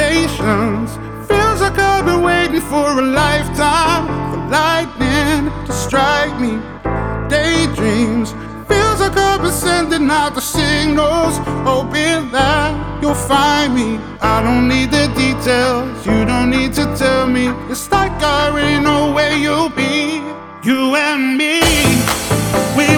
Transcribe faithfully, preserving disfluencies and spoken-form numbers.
constellations. Feels like I've been waiting for a lifetime for lightning to strike me. Daydreams. Feels like I've been sending out the signals, hoping that you'll find me. I don't need the details, you don't need to tell me. It's like I already know where you'll be. You and me, we